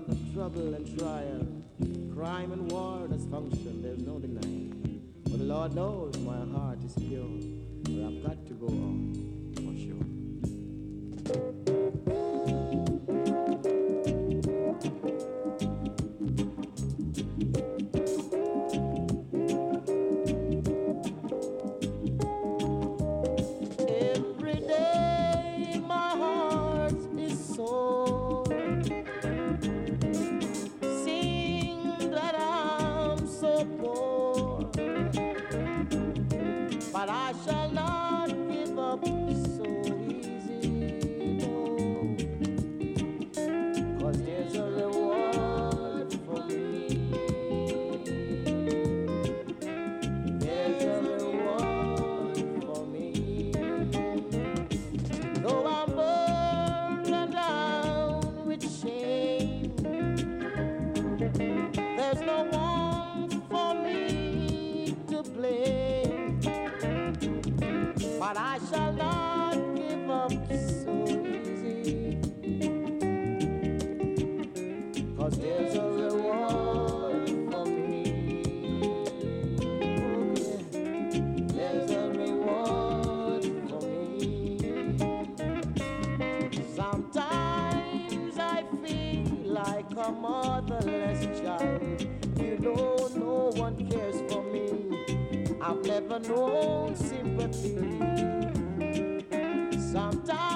of trouble and trial, crime and war does function, there's no denying. But the Lord knows my heart is pure, but I've got to go on, for sure. Every day my heart is sore, seeing that I'm so poor, but I shall not give up so easy, no, 'cause there's a reward for me. There's a reward for me. Though I'm burdened down with shame, there's no one for me to blame. But I shall not give up so easy, 'cause there's a reward for me. Okay. There's a reward for me. Sometimes I feel like a motherless child. You know, no one cares for me. I've never known sympathy. Sometimes